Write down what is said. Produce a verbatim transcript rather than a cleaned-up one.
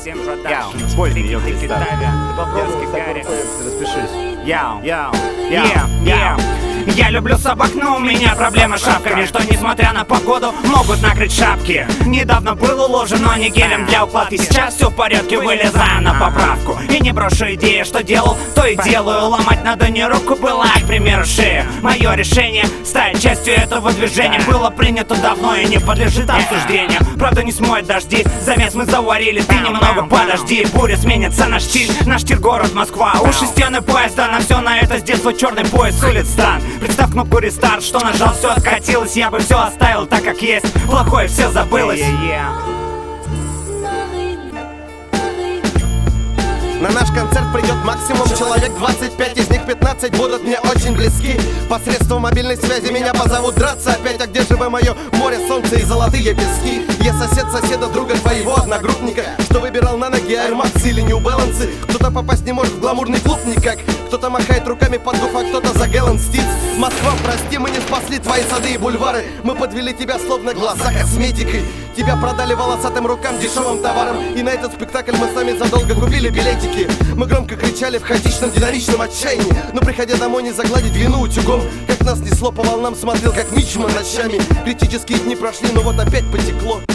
семь продакшн. Поздний, ёпты, Китаве. Попробуй, распишись. Яу, яу, яу, яу. Я люблю собак, но у меня проблемы с шапками, что, несмотря на погоду, могут накрыть шапки. Недавно был уложен, но не гелем для укладки. Сейчас все в порядке, вылезаю на поправку. И не брошу идеи, что делал, то и делаю. Ломать надо не руку, была, к примеру, шею. Мое решение стать частью этого движения было принято давно и не подлежит обсуждению. Правда, не смоет дожди, замес мы заварили. Ты немного подожди, буря сменится на штиль. Наш тир город Москва, уши стены поезда. На все на это с детства черный пояс с улиц стан. Представь кнопку рестарт, что нажал, все откатилось. Я бы все оставил так, как есть. Плохое все забылось. На наш концерт придет максимум человек двадцать пять, из них пятнадцать будут мне очень близки. Посредством мобильной связи меня позовут драться опять. А где же вы, мое море, солнце и золотые пески? Я сосед соседа, друга твоего одногруппника, что выбирал на ноги Air Max или New Balance. Кто-то попасть не может в гламурный клуб никак, кто-то махает руками под гуф, а кто-то за Гэллен Стиц. Москва, прости, мы не спасли твои сады и бульвары. Мы подвели тебя словно глаза косметикой. Тебя продали волосатым рукам, дешевым товаром. И на этот спектакль мы сами задолго купили билетики. Мы громко кричали в хаотичном, динамичном отчаянии, но приходя домой не загладить вину утюгом. Как нас несло по волнам, смотрел как Мичман ночами. Критические дни прошли, но вот опять потекло.